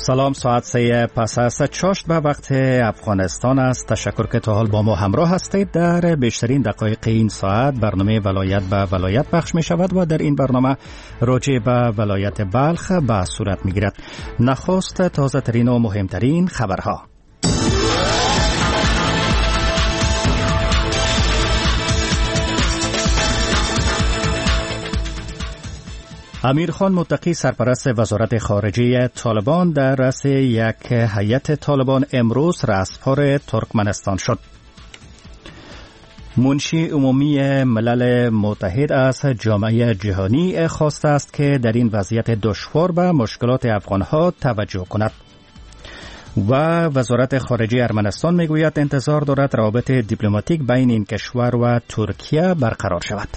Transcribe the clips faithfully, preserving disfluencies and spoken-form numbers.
سلام، ساعت سه پس از چاشت به وقت افغانستان است. تشکر که تا حال با ما همراه هستید. در بیشترین دقایق این ساعت برنامه ولایت به ولایت پخش می شود و در این برنامه راجع به ولایت بلخ به صورت می گیرد. نخست تازه ترین و مهمترین خبرها. امیر خان متقی سرپرست وزارت خارجه طالبان در رأس یک هیئت طالبان امروز رأسپار ترکمنستان شد. منشی عمومی ملل متحد از جامعه جهانی خواسته است که در این وضعیت دشوار به مشکلات افغانها توجه کند. و وزارت خارجه ارمنستان میگوید انتظار دارد روابط دیپلماتیک بین این کشور و ترکیه برقرار شود.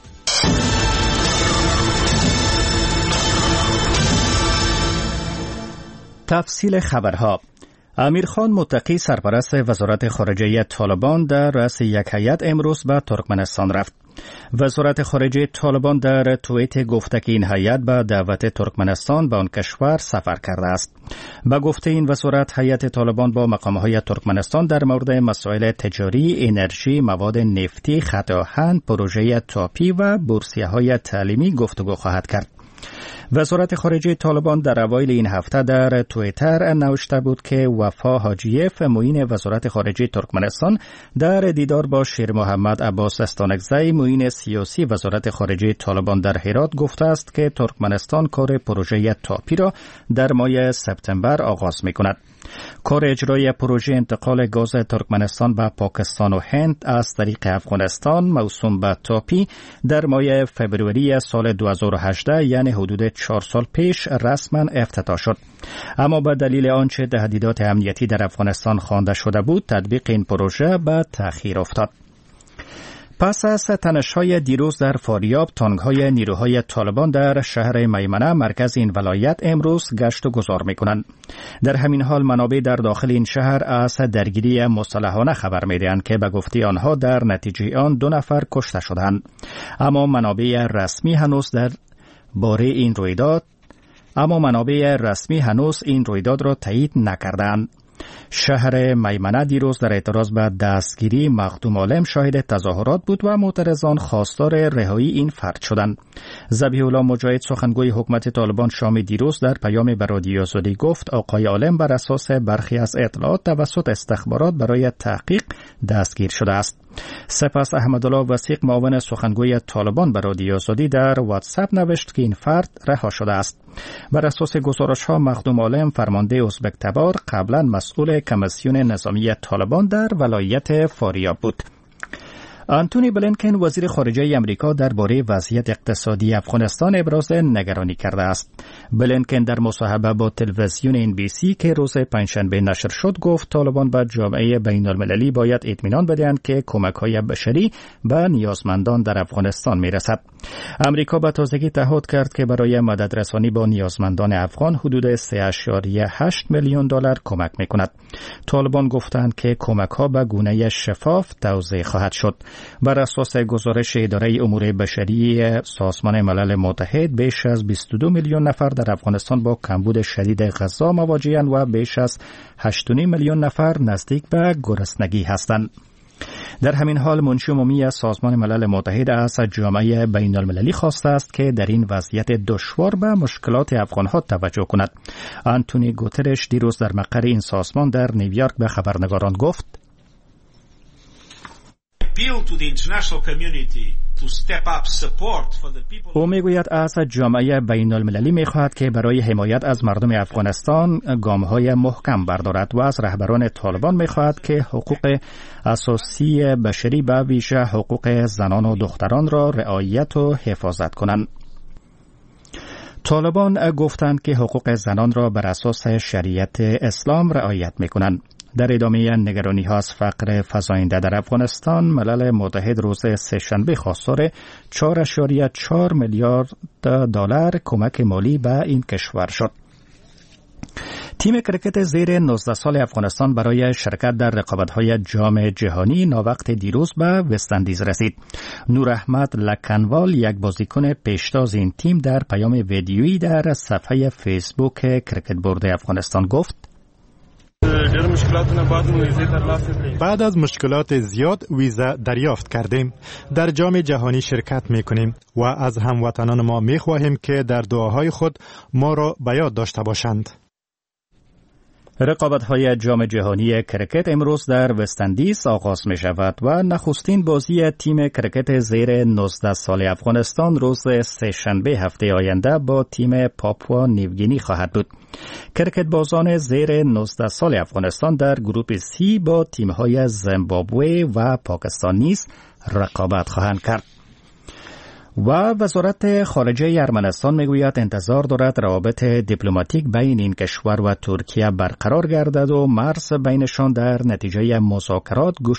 تفصیل خبرها. امیر خان متقی سرپرست وزارت خارجه طالبان در رأس یک هیئت امروز به ترکمنستان رفت. وزارت خارجه طالبان در توییت گفته که این هیئت به دعوت ترکمنستان به آن کشور سفر کرده است. به گفته این وزارت، هیئت طالبان با مقامهای ترکمنستان در مورد مسائل تجاری، انرژی، مواد نفتی، خط آهن، پروژه تاپی و بورسیه‌های تعلیمی گفتگو خواهد کرد. وزارت خارجه طالبان در اوایل این هفته در توییتر نوشته بود که وفا حاجیف معین وزارت خارجه ترکمنستان در دیدار با شیر محمد عباس استانکزی معین سیاسی وزارت خارجه طالبان در هرات گفته است که ترکمنستان کار پروژه تاپی را در ماه سپتامبر آغاز می کند. کار اجرای پروژه انتقال گاز ترکمنستان به پاکستان و هند از طریق افغانستان موسوم به تاپی در ماه فبروری سال دو هزار و هجده یعنی حدود چهار سال پیش رسما افتتاح شد. اما به دلیل آنچه تهدیدات امنیتی در افغانستان خوانده شده بود، تطبیق این پروژه به تأخیر افتاد. پس از تنش‌های دیروز در فاریاب، تانک‌های نیروهای طالبان در شهر میمنه مرکز این ولایت امروز گشت و گذار می‌کنند. در همین حال منابع در داخل این شهر از درگیری مسلحانه خبر می‌دهند که به گفته آنها در نتیجه آن دو نفر کشته شدند. اما منابع رسمی هنوز در باره این رویداد اما منابع رسمی هنوز این رویداد را تایید نکردند. شهر میمنه دیروز در اعتراض به دستگیری مخدوم عالم شاهد تظاهرات بود و معترضان خواستار رهایی این فرد شدند. ذبیح الله مجاهد سخنگوی حکومت طالبان شام دیروز در پیام به رادیو آزادی گفت آقای عالم بر اساس برخی از اطلاعات توسط استخبارات برای تحقیق دستگیر شده است. سپس احمدالله وثیق معاون سخنگوی طالبان به رادیو آزادی در واتساپ نوشت که این فرد رها شده است. بر اساس گزارش‌ها مخدوم عالم فرمانده ازبک تبار قبلا مسئول کمیسیون نظامی طالبان در ولایت فاریاب بود. آنتونی بلینکن وزیر خارجه امریکا درباره وضعیت اقتصادی افغانستان ابراز نگرانی کرده است. بلینکن در مصاحبه با تلویزیون ان بی سی که روز پنجشنبه نشر شد گفت طالبان به جامعه بین المللی باید اطمینان بدهند که کمک‌های بشری به نیازمندان در افغانستان می‌رسد. امریکا به تازگی تعهد کرد که برای مددرسانی با نیازمندان افغان حدود سه اشاریه هشت میلیون دلار کمک می‌کند. طالبان گفتند که کمک‌ها به گونه شفاف توزیع خواهد شد. بر اساس گزارش اداره امور بشری سازمان ملل متحد بیش از بیست و دو میلیون نفر در افغانستان با کمبود شدید غذا مواجه‌اند و بیش از هشت و نیم میلیون نفر نزدیک به گرسنگی هستند. در همین حال منشی عمومی سازمان ملل متحد از جامعه بین المللی خواسته است که در این وضعیت دشوار به مشکلات افغانها توجه کند. آنتونی گوترش دیروز در مقر این سازمان در نیویورک به خبرنگاران گفت او میگوید از جامعه بین المللی میخواهد که برای حمایت از مردم افغانستان گامهای محکم بردارد و از رهبران طالبان میخواهد که حقوق اساسی بشری به ویژه حقوق زنان و دختران را رعایت و حفاظت کنند. طالبان گفتند که حقوق زنان را بر اساس شریعت اسلام رعایت میکنند. در ادامه نگرانی‌ها از فقر فزاینده در افغانستان، ملل متحد روز سه‌شنبه خواستار چهار اشاریه چهار میلیارد دلار کمک مالی به این کشور شد. تیم کرکت زیر نوزده سال افغانستان برای شرکت در رقابت‌های جام جهانی ناوقت دیروز به وست‌اندیز رسید. نور احمد لکنوال، یک بازیکن پیشتاز این تیم، در پیام ویدیویی در صفحه فیسبوک کرکت بورد افغانستان گفت: بعد از مشکلات زیاد ویزا دریافت کردیم. در جام جهانی شرکت میکنیم و از هموطنان ما میخواهیم که در دعاهای خود ما را به یاد داشته باشند. رقابت‌های جام جهانی کرکت امروز در وست‌اندیز آغاز می شود و نخستین بازی تیم کرکت زیر نوزده سال افغانستان روز سه‌شنبه هفته آینده با تیم پاپوا نیوگینی خواهد بود. کرکت بازان زیر نوزده سال افغانستان در گروپ سی با تیم‌های زیمبابوه و پاکستان نیز رقابت خواهند کرد. و وزارت خارجه ارمنستان میگوید انتظار دارد روابط دیپلماتیک بین این کشور و ترکیه برقرار گردد و مرز بینشان در نتیجه مذاکرات